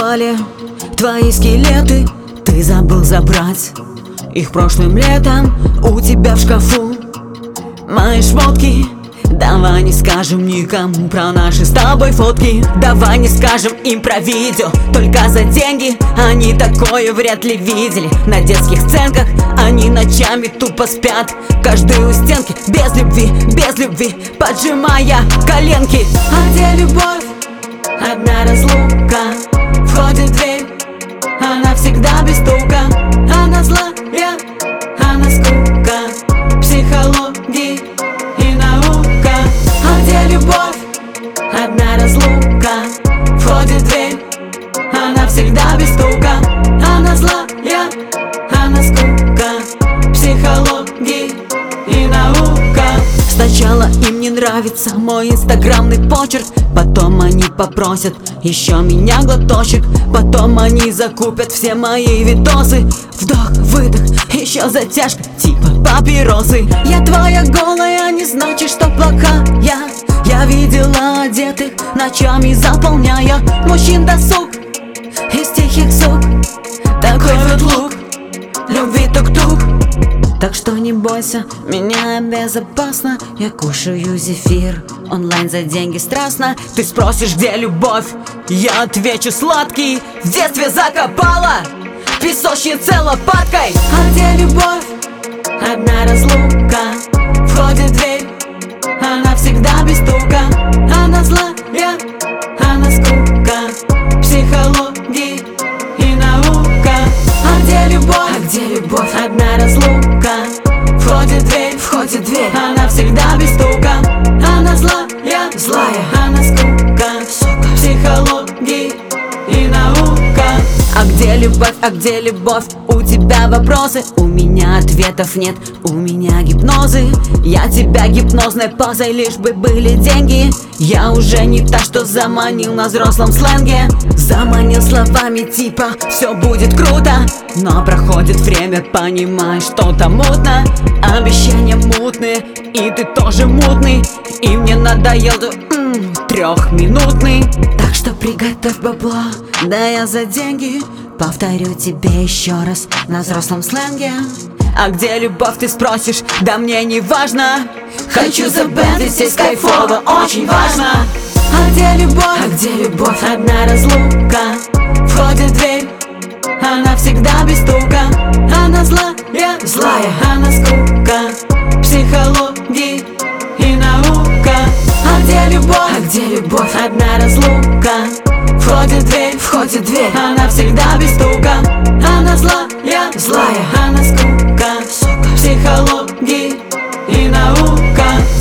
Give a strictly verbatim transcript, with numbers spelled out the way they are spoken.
пропали твои скелеты, ты забыл забрать их прошлым летом. У тебя в шкафу мои шмотки. Давай не скажем никому про наши с тобой фотки. Давай не скажем им про видео только за деньги. Они такое вряд ли видели на детских сценках. Они ночами тупо спят, каждый у стенки. Без любви, без любви, поджимая коленки. А где любовь? Одна разлука. Входит в дверь, она всегда без стука. Она злая, она скука, психология и наука. А где любовь? Одна разлука. Входит в дверь, она всегда без стука. Она злая, она скука, психология и наука. Сначала им не нравится мой инстаграмный почерк, потом они попросят еще меня глоточек, потом они закупят все мои видосы. Вдох, выдох, еще затяжка, типа папиросы. Я твоя голая, не значит, что плохая. Я видела одетых ночами, заполняя мужчин досуг из тихих сук. Такой вот лук, любви тук-тук. Так что не бойся, меня безопасно. Я кушаю зефир онлайн за деньги страстно. Ты спросишь, где любовь? Я отвечу, сладкий. В детстве закопала песочнице лопаткой. А где любовь? Одна разлука. Входит в дверь, она всегда без стука. Она злая, она скука, психология и наука. А где любовь? А где любовь? Одна разлука. Входит в дверь, входит в дверь, она всегда без стука. Она злая, злая, она скука, сука, психология и наука. А где любовь? А где любовь? У тебя вопросы, у меня ответов нет, у меня гипнозы. Я тебя гипнозной позой, лишь бы были деньги. Я уже не та, что заманил на взрослом сленге. Заманил словами типа все будет круто, но проходит время, понимаешь, что-то мутно. Обещания мутные, и ты тоже мутный. И мне надоел м, трехминутный. Так что приготовь бабло, да я за деньги повторю тебе еще раз на взрослом сленге. А где любовь, ты спросишь? Да мне не важно. Хочу забэнтить здесь кайфово, очень важно. А где любовь? А где любовь? Одна разлука. Входит в дверь, она всегда без стука. Она злая, злая, она скука, психология и наука. А где любовь? А где любовь? Одна разлука. Входит в дверь, входит в дверь, она всегда без стука. Она злая, злая, она скука, сука, психология и наука.